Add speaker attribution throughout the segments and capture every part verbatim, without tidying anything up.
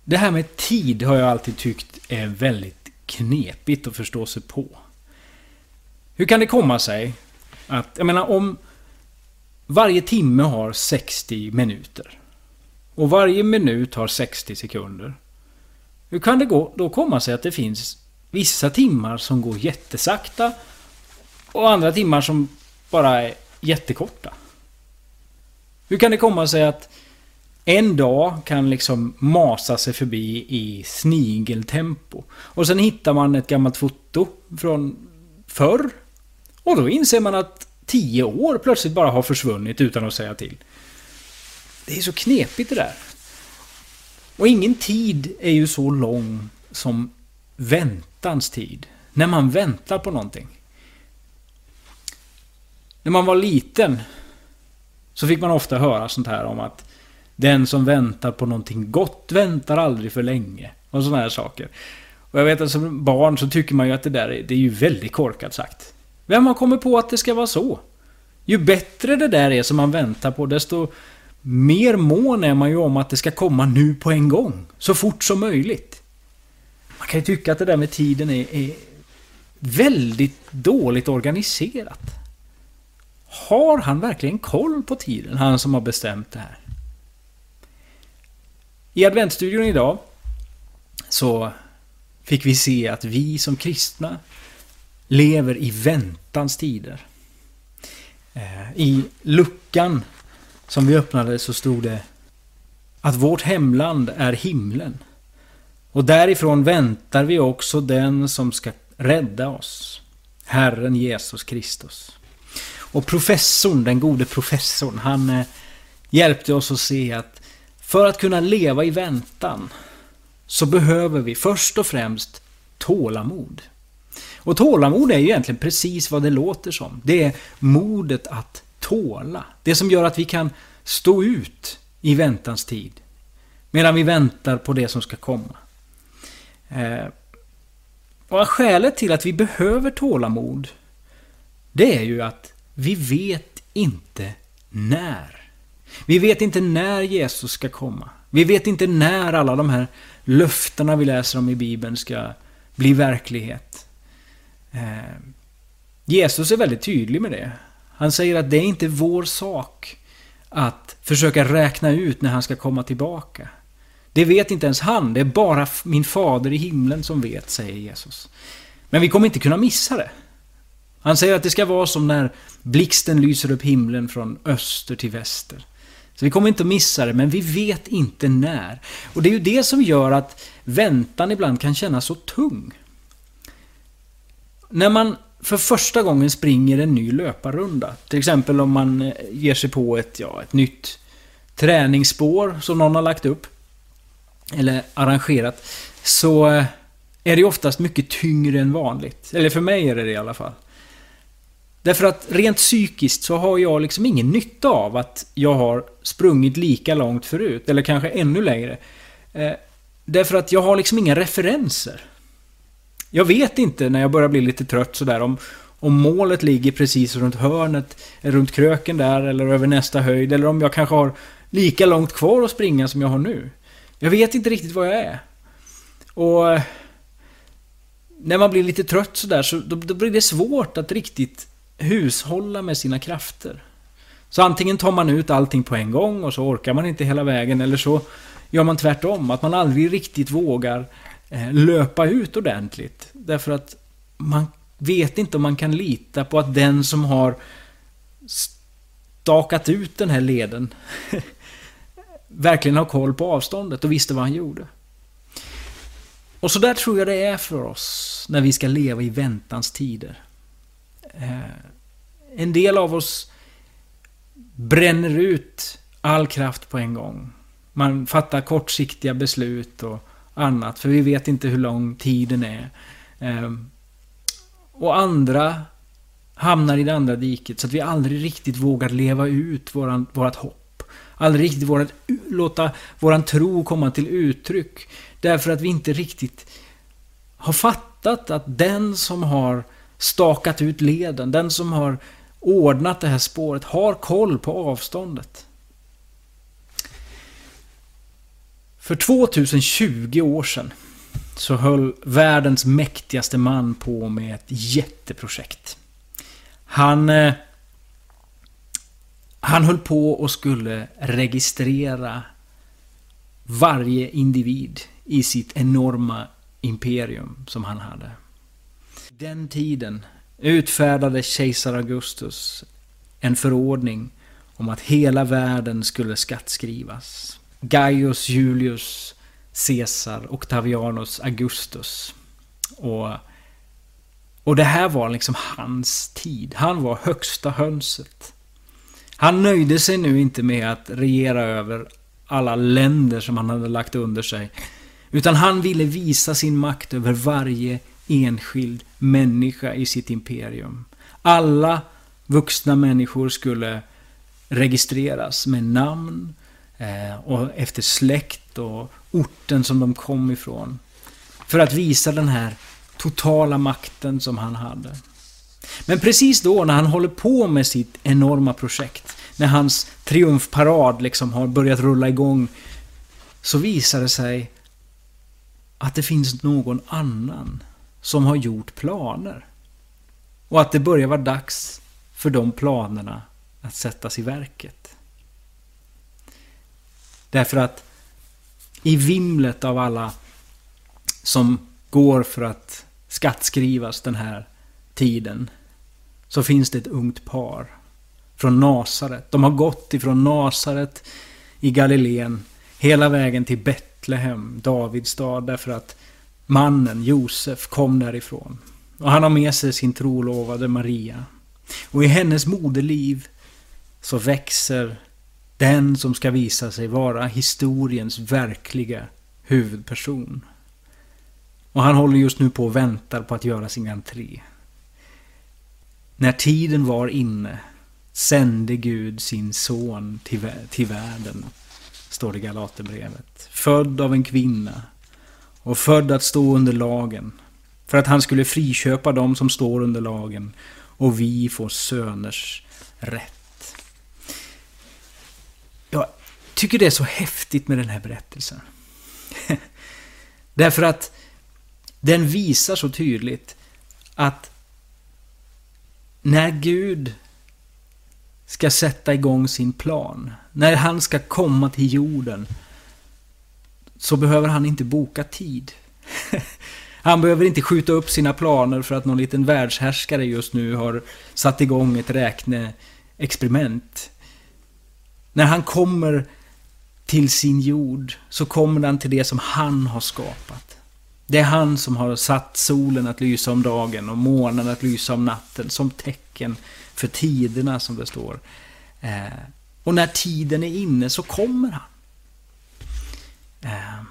Speaker 1: Det här med tid har jag alltid tyckt är väldigt knepigt att förstå sig på. Hur kan det komma sig att, jag menar, om varje timme har sextio minuter och varje minut har sextio sekunder. Hur kan det gå, då komma sig att det finns vissa timmar som går jättesakta och andra timmar som bara är jättekorta? Hur kan det komma sig att en dag kan liksom masa sig förbi i snigeltempo och sen hittar man ett gammalt foto från förr och då inser man att tio år plötsligt bara har försvunnit utan att säga till. Det är så knepigt det där. Och ingen tid är ju så lång som väntans tid. När man väntar på någonting. När man var liten så fick man ofta höra sånt här om att den som väntar på någonting gott väntar aldrig för länge. Och såna här saker. Och jag vet att som barn så tycker man ju att det där är, det är ju väldigt korkat sagt. Vem har kommit på att det ska vara så? Ju bättre det där är som man väntar på, desto mer mån är man ju om att det ska komma nu på en gång. Så fort som möjligt. Man kan ju tycka att det där med tiden är, är väldigt dåligt organiserat. Har han verkligen koll på tiden, han som har bestämt det här? I adventstudion idag så fick vi se att vi som kristna lever i väntans tider. I luckan som vi öppnade så stod det att vårt hemland är himlen. Och därifrån väntar vi också den som ska rädda oss, Herren Jesus Kristus. Och professorn, den gode professorn, han hjälpte oss att se att för att kunna leva i väntan så behöver vi först och främst tålamod. Och tålamod är ju egentligen precis vad det låter som. Det är modet att tåla. Det som gör att vi kan stå ut i väntans tid. Medan vi väntar på det som ska komma. Eh, och skälet till att vi behöver tålamod, det är ju att vi vet inte när. Vi vet inte när Jesus ska komma. Vi vet inte när alla de här löftena vi läser om i Bibeln ska bli verklighet. Eh, Jesus är väldigt tydlig med det. Han säger att det är inte vår sak att försöka räkna ut när han ska komma tillbaka. Det vet inte ens han, det är bara min fader i himlen som vet, säger Jesus. Men vi kommer inte kunna missa det. Han säger att det ska vara som när blixten lyser upp himlen från öster till väster. Så vi kommer inte att missa det, men vi vet inte när. Och det är ju det som gör att väntan ibland kan kännas så tung. När man för första gången springer en ny löparrunda, till exempel om man ger sig på ett, ja, ett nytt träningsspår som någon har lagt upp eller arrangerat, så är det oftast mycket tyngre än vanligt. Eller för mig är det det i alla fall. Därför att rent psykiskt så har jag liksom ingen nytta av att jag har sprungit lika långt förut, eller kanske ännu längre. Eh, därför att jag har liksom inga referenser. Jag vet inte när jag börjar bli lite trött sådär om, om målet ligger precis runt hörnet, runt kröken där, eller över nästa höjd, eller om jag kanske har lika långt kvar att springa som jag har nu. Jag vet inte riktigt vad jag är. Och när man blir lite trött sådär så då, då blir det svårt att riktigt hushålla med sina krafter. Så antingen tar man ut allting på en gång och så orkar man inte hela vägen, eller så gör man tvärtom, att man aldrig riktigt vågar eh, löpa ut ordentligt. Därför att man vet inte om man kan lita på att den som har stakat ut den här leden verkligen har koll på avståndet och visste vad han gjorde. Och så där tror jag det är för oss när vi ska leva i väntans tider. Eh, en del av oss bränner ut all kraft på en gång. Man fattar kortsiktiga beslut och annat, för vi vet inte hur lång tiden är. Eh, och andra hamnar i det andra diket så att vi aldrig riktigt vågar leva ut våran, vårat hopp. Aldrig riktigt vårat, låta våran tro komma till uttryck. Därför att vi inte riktigt har fattat att den som har stakat ut leden, den som har ordnat det här spåret, har koll på avståndet. För tvåtusentjugo år sedan så höll världens mäktigaste man på med ett jätteprojekt. Han, eh, han höll på och skulle registrera varje individ i sitt enorma imperium som han hade. Den tiden utfärdade kejsar Augustus en förordning om att hela världen skulle skattskrivas. Gaius Julius Caesar Octavianus Augustus. Och, och det här var liksom hans tid. Han var högsta hönset. Han nöjde sig nu inte med att regera över alla länder som han hade lagt under sig. Utan han ville visa sin makt över varje enskild människa i sitt imperium. Alla vuxna människor skulle registreras med namn eh, och efter släkt och orten som de kom ifrån. För att visa den här totala makten som han hade. Men precis då när han håller på med sitt enorma projekt, när hans triumfparad liksom har börjat rulla igång, så visar det sig att det finns någon annan som har gjort planer. Och att det börjar vara dags för de planerna att sättas i verket. Därför att i vimlet av alla som går för att skattskrivas den här tiden, så finns det ett ungt par från Nasaret. De har gått ifrån Nasaret i Galileen hela vägen till Betlehem, Davids stad, därför att mannen Josef kom därifrån. Och han har med sig sin trolovade Maria. Och i hennes moderliv så växer den som ska visa sig vara historiens verkliga huvudperson. Och han håller just nu på och väntar på att göra sin entré. När tiden var inne sände Gud sin son till, till världen, står det i Galaterbrevet. Född av en kvinna och född att stå under lagen, för att han skulle friköpa dem som står under lagen, och vi får söners rätt. Jag tycker det är så häftigt med den här berättelsen. Därför att den visar så tydligt att när Gud ska sätta igång sin plan, när han ska komma till jorden, så behöver han inte boka tid. Han behöver inte skjuta upp sina planer för att någon liten världshärskare just nu har satt igång ett räkneexperiment. När han kommer till sin jord så kommer han till det som han har skapat. Det är han som har satt solen att lysa om dagen och månen att lysa om natten som tecken för tiderna, som det står. Eh, och när tiden är inne så kommer han. Eh,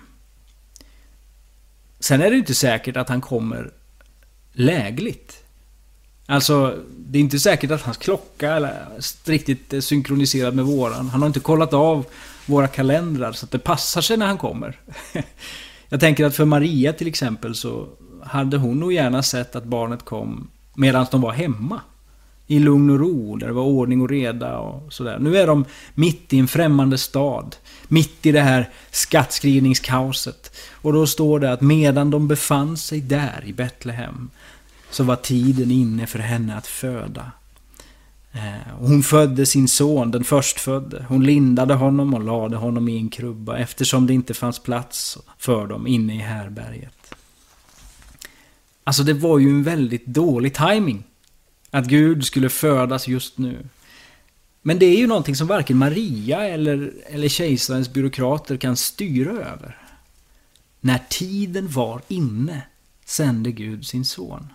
Speaker 1: sen är det inte säkert att han kommer lägligt. Alltså, det är inte säkert att hans klocka är riktigt synkroniserad med våran. Han har inte kollat av våra kalendrar så att det passar sig när han kommer. Jag tänker att för Maria till exempel så hade hon nog gärna sett att barnet kom medan de var hemma. I lugn och ro, där det var ordning och reda och sådär. Nu är de mitt i en främmande stad. Mitt i det här skattskrivningskaoset. Och då står det att medan de befann sig där i Betlehem så var tiden inne för henne att föda. Hon födde sin son, den förstfödde. Hon lindade honom och lade honom i en krubba eftersom det inte fanns plats för dem inne i härberget. Alltså det var ju en väldigt dålig timing att Gud skulle födas just nu. Men det är ju någonting som varken Maria eller, eller kejsarens byråkrater kan styra över. När tiden var inne sände Gud sin son.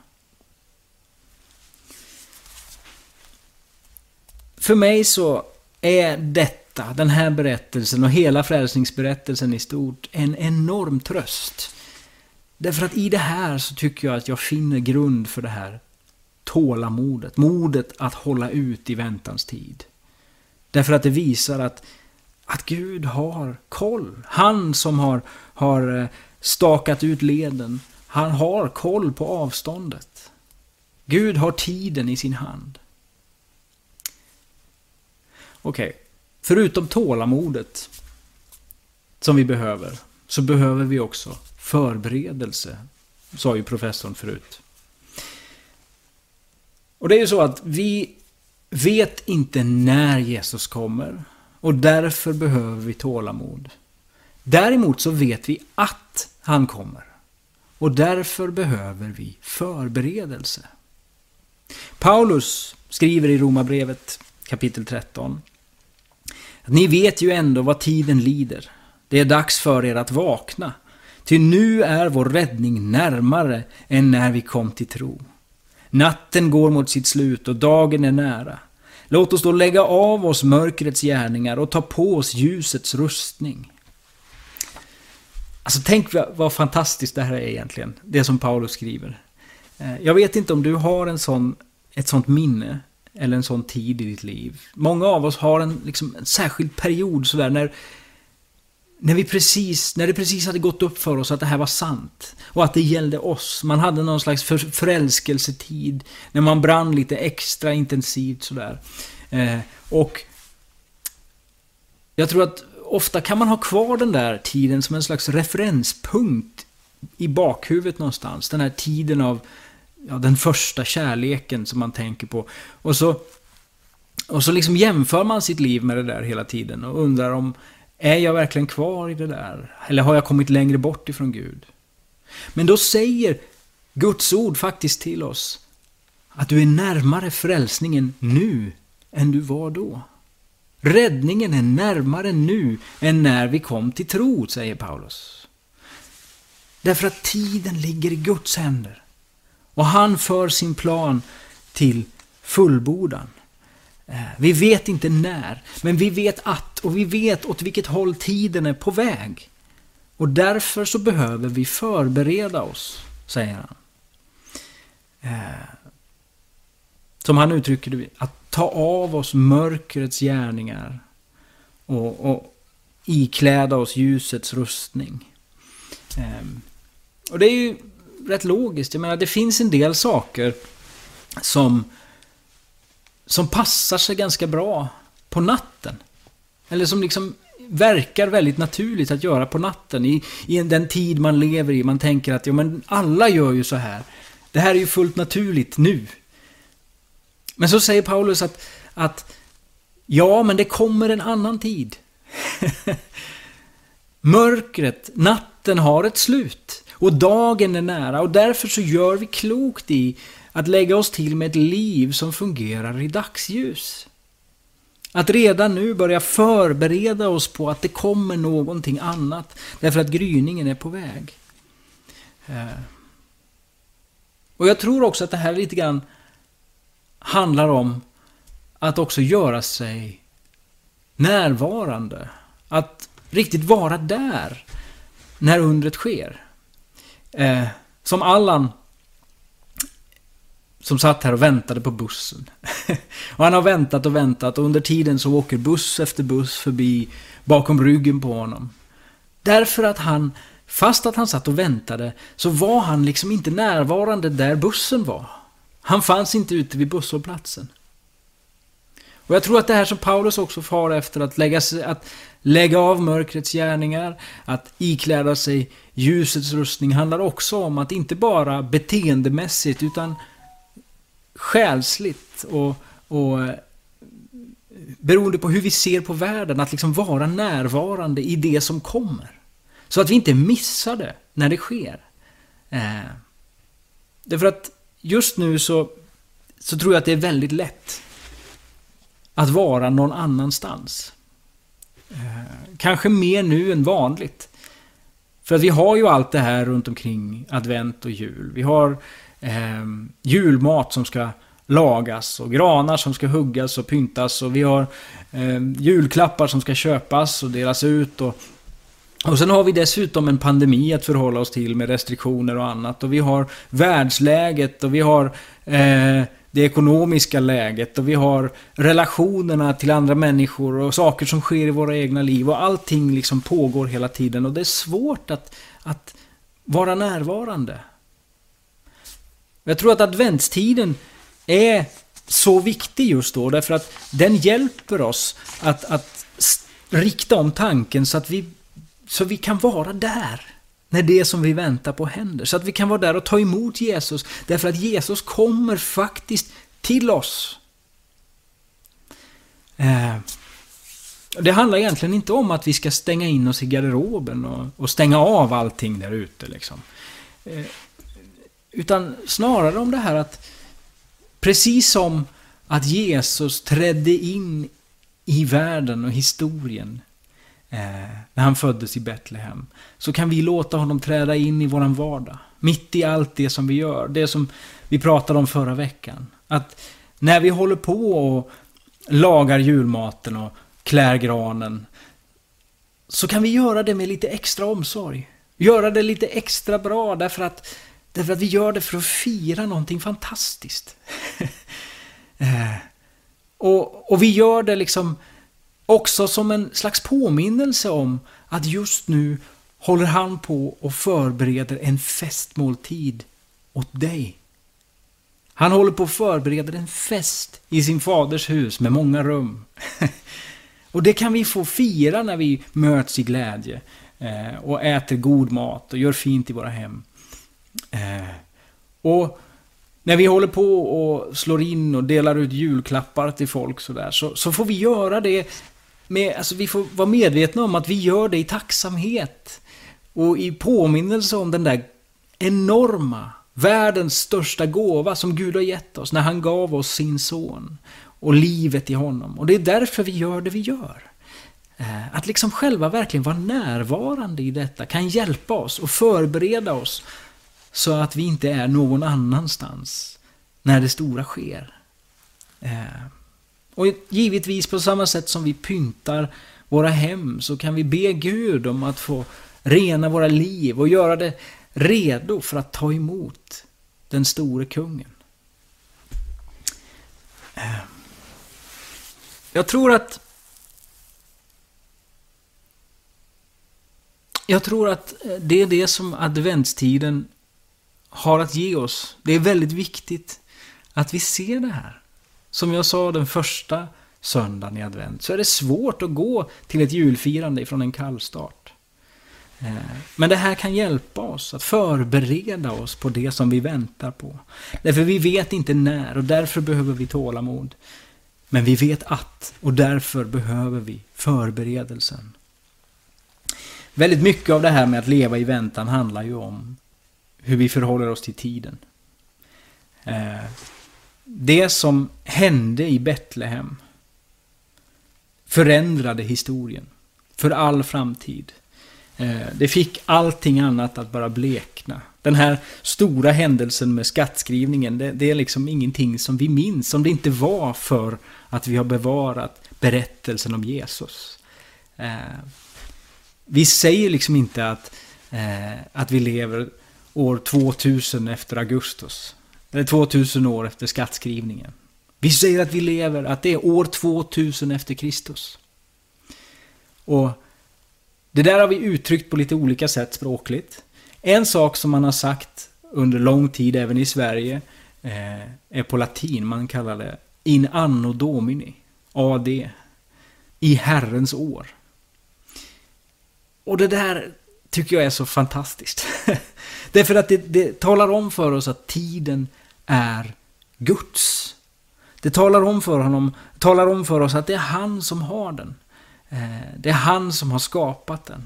Speaker 1: För mig så är detta, den här berättelsen och hela frälsningsberättelsen i stort, en enorm tröst. Därför att i det här så tycker jag att jag finner grund för det här tålamodet, modet att hålla ut i väntans tid. Därför att det visar att, att Gud har koll. Han som har, har stakat ut leden, han har koll på avståndet. Gud har tiden i sin hand. Okej, okay. Förutom tålamodet som vi behöver så behöver vi också förberedelse, sa ju professorn förut. Och det är ju så att vi vet inte när Jesus kommer, och därför behöver vi tålamod. Däremot så vet vi att han kommer, och därför behöver vi förberedelse. Paulus skriver i Romarbrevet kapitel tretton att ni vet ju ändå vad tiden lider. Det är dags för er att vakna. Ty nu är vår räddning närmare än när vi kom till tro. Natten går mot sitt slut och dagen är nära. Låt oss då lägga av oss mörkrets gärningar och ta på oss ljusets rustning. Alltså tänk vad fantastiskt det här är egentligen. Det som Paulus skriver. Jag vet inte om du har en sån, ett sånt minne eller en sån tid i ditt liv. Många av oss har en, liksom, en särskild period sådär när När, vi precis, när det precis hade gått upp för oss att det här var sant och att det gällde oss. Man hade någon slags för, förälskelsetid när man brann lite extra intensivt sådär. Eh, och jag tror att ofta kan man ha kvar den där tiden som en slags referenspunkt i bakhuvudet någonstans. Den här tiden av ja, den första kärleken som man tänker på. Och så, och så liksom jämför man sitt liv med det där hela tiden och undrar om är jag verkligen kvar i det där? Eller har jag kommit längre bort ifrån Gud? Men då säger Guds ord faktiskt till oss att du är närmare frälsningen nu än du var då. Räddningen är närmare nu än när vi kom till tro, säger Paulus. Därför att tiden ligger i Guds händer. Och han för sin plan till fullbordan. Vi vet inte när, men vi vet att, och vi vet åt vilket håll tiden är på väg. Och därför så behöver vi förbereda oss, säger han. Som han uttrycker det, att ta av oss mörkrets gärningar och, och ikläda oss ljusets rustning. Och det är ju rätt logiskt. Jag menar, det finns en del saker som som passar sig ganska bra på natten. Eller som liksom verkar väldigt naturligt att göra på natten. I, i den tid man lever i. Man tänker att ja, men alla gör ju så här. Det här är ju fullt naturligt nu. Men så säger Paulus att, att ja, men det kommer en annan tid. Mörkret, natten har ett slut. Och dagen är nära. Och därför så gör vi klokt i att lägga oss till med ett liv som fungerar i dagsljus. Att redan nu börja förbereda oss på att det kommer någonting annat. Därför att gryningen är på väg. Och jag tror också att det här lite grann handlar om att också göra sig närvarande. Att riktigt vara där när undret sker. Som Allan som satt här och väntade på bussen. Och han har väntat och väntat och under tiden så åker buss efter buss förbi bakom ryggen på honom. Därför att han, fast att han satt och väntade, så var han liksom inte närvarande där bussen var. Han fanns inte ute vid busshållplatsen. Och jag tror att det här som Paulus också far efter, att lägga, sig, att lägga av mörkrets gärningar, att ikläda sig ljusets rustning, handlar också om att inte bara beteendemässigt utan själsligt och, och beroende på hur vi ser på världen, att liksom vara närvarande i det som kommer. Så att vi inte missar det när det sker. Eh, därför att just nu så, så tror jag att det är väldigt lätt att vara någon annanstans. Eh, kanske mer nu än vanligt. För att vi har ju allt det här runt omkring advent och jul. Vi har eh, julmat som ska lagas och granar som ska huggas och pyntas. Och vi har eh, julklappar som ska köpas och delas ut. Och, och sen har vi dessutom en pandemi att förhålla oss till med restriktioner och annat. Och vi har världsläget och vi har eh, det ekonomiska läget. Och vi har relationerna till andra människor och saker som sker i våra egna liv. Och allting liksom pågår hela tiden. Och det är svårt att, att vara närvarande. Jag tror att adventstiden är så viktig just då. Därför att den hjälper oss att, att rikta om tanken så att vi så vi kan vara där när det som vi väntar på händer. Så att vi kan vara där och ta emot Jesus. Därför att Jesus kommer faktiskt till oss. Eh, det handlar egentligen inte om att vi ska stänga in oss i garderoben och, och stänga av allting där ute. Liksom. Eh, utan snarare om det här att precis som att Jesus trädde in i världen och historien eh, när han föddes i Betlehem, så kan vi låta honom träda in i våran vardag. Mitt i allt det som vi gör. Det som vi pratade om förra veckan. Att när vi håller på och lagar julmaten och klär granen, så kan vi göra det med lite extra omsorg. Göra det lite extra bra därför att, därför att vi gör det för att fira någonting fantastiskt. eh, och, och vi gör det liksom också som en slags påminnelse om att just nu håller han på och förbereder en festmåltid åt dig. Han håller på och förbereder en fest i sin faders hus med många rum. Och det kan vi få fira när vi möts i glädje eh, och äter god mat och gör fint i våra hem. Eh, och när vi håller på och slår in och delar ut julklappar till folk så där, så, så får vi göra det med, alltså vi får vara medvetna om att vi gör det i tacksamhet och i påminnelse om den där enorma, världens största gåva som Gud har gett oss när han gav oss sin son och livet i honom. Och det är därför vi gör det vi gör. Att liksom själva verkligen vara närvarande i detta kan hjälpa oss och förbereda oss så att vi inte är någon annanstans när det stora sker. Och givetvis på samma sätt som vi pyntar våra hem, så kan vi be Gud om att få rena våra liv och göra det redo för att ta emot den store kungen. Jag tror att jag tror att det är det som adventstiden har att ge oss. Det är väldigt viktigt att vi ser det här. Som jag sa den första söndagen i advent, så är det svårt att gå till ett julfirande från en kallstart. Men det här kan hjälpa oss att förbereda oss på det som vi väntar på. Därför vi vet inte när, och därför behöver vi tålamod. Men vi vet att, och därför behöver vi förberedelsen. Väldigt mycket av det här med att leva i väntan handlar ju om hur vi förhåller oss till tiden. Det som hände i Betlehem förändrade historien för all framtid. Det fick allting annat att bara blekna. Den här stora händelsen med skattskrivningen, det, det är liksom ingenting som vi minns, som det inte var för att vi har bevarat berättelsen om Jesus. Eh, vi säger liksom inte att, eh, att vi lever år tvåtusen efter Augustus, eller tvåtusen år efter skattskrivningen. Vi säger att vi lever, att det är år tvåtusen efter Kristus. Och det där har vi uttryckt på lite olika sätt språkligt. En sak som man har sagt under lång tid även i Sverige eh, är på latin. Man kallar det in anno domini, A D, i Herrens år. Och det där tycker jag är så fantastiskt. Därför att det, det talar om för oss att tiden är Guds. Det talar om för honom, talar om för oss att det är han som har den. Det är han som har skapat den.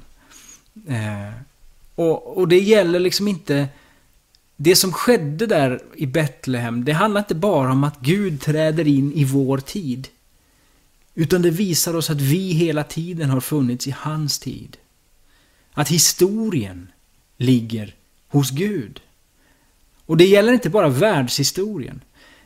Speaker 1: Och, och det gäller liksom inte... Det som skedde där i Betlehem, det handlar inte bara om att Gud träder in i vår tid. Utan det visar oss att vi hela tiden har funnits i hans tid. Att historien ligger hos Gud. Och det gäller inte bara världshistorien.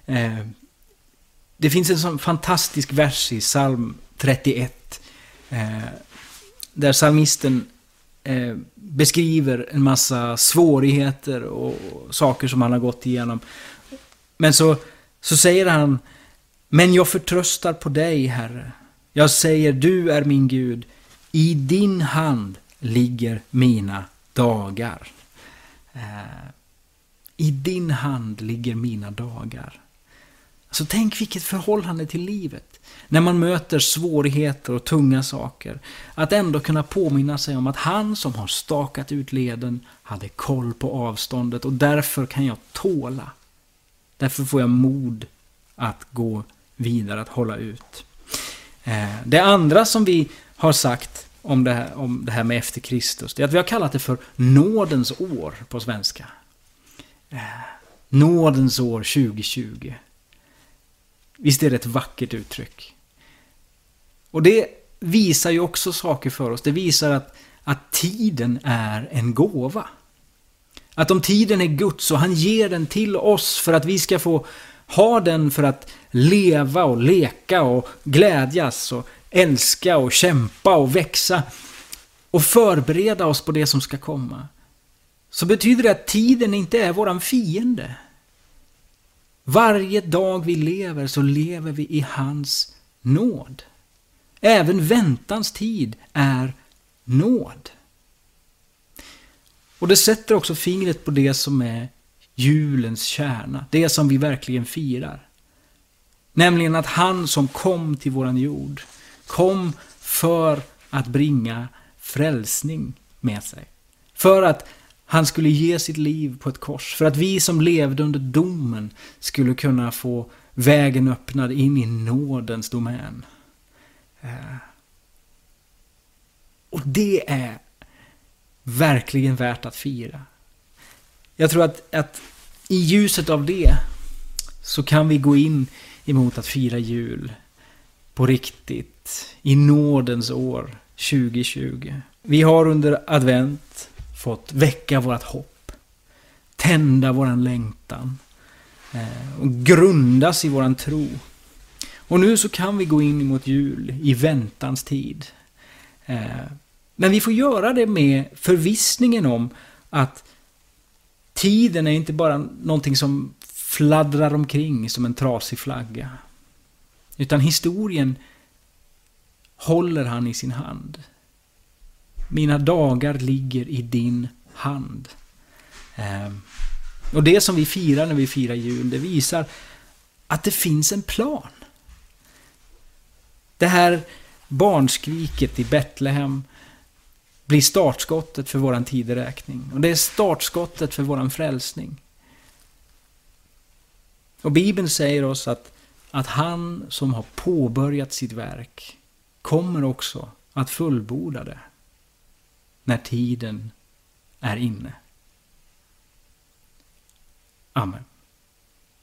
Speaker 1: Det finns en sån fantastisk vers i psalm trettioett. Eh, där psalmisten eh, beskriver en massa svårigheter och, och saker som han har gått igenom. Men så, så säger han: men jag förtröstar på dig, Herre. Jag säger, du är min Gud. I din hand ligger mina dagar. Eh, I din hand ligger mina dagar. Alltså tänk vilket förhållande till livet. När man möter svårigheter och tunga saker. Att ändå kunna påminna sig om att han som har stakat ut leden hade koll på avståndet. Och därför kan jag tåla. Därför får jag mod att gå vidare, att hålla ut. Det andra som vi har sagt om det här, om det här med efter Kristus, det är att vi har kallat det för nådens år på svenska. Nådens år tjugo tjugo. Visst är det ett vackert uttryck. Och det visar ju också saker för oss. Det visar att, att tiden är en gåva. Att om tiden är Guds så han ger den till oss för att vi ska få ha den för att leva och leka och glädjas och älska och kämpa och växa och förbereda oss på det som ska komma. Så betyder det att tiden inte är våran fiende. Varje dag vi lever så lever vi i hans nåd. Även väntans tid är nåd. Och det sätter också fingret på det som är julens kärna. Det som vi verkligen firar. Nämligen att han som kom till våran jord kom för att bringa frälsning med sig. För att han skulle ge sitt liv på ett kors. För att vi som levde under domen skulle kunna få vägen öppnad in i nådens domän. Och det är verkligen värt att fira. Jag tror att, att i ljuset av det så kan vi gå in emot att fira jul på riktigt i nådens år tjugo tjugo. Vi har under advent fått väcka vårt hopp, tända våran längtan eh, och grundas i våran tro. Och nu så kan vi gå in mot jul i väntans tid. Eh, men vi får göra det med förvissningen om att tiden är inte bara någonting som fladdrar omkring som en trasig flagga. Utan historien håller han i sin hand. Mina dagar ligger i din hand. Eh, och det som vi firar när vi firar jul, det visar att det finns en plan. Det här barnskriket i Betlehem blir startskottet för våran tideräkning. Och det är startskottet för våran frälsning. Och Bibeln säger oss att, att han som har påbörjat sitt verk kommer också att fullborda det när tiden är inne. Amen.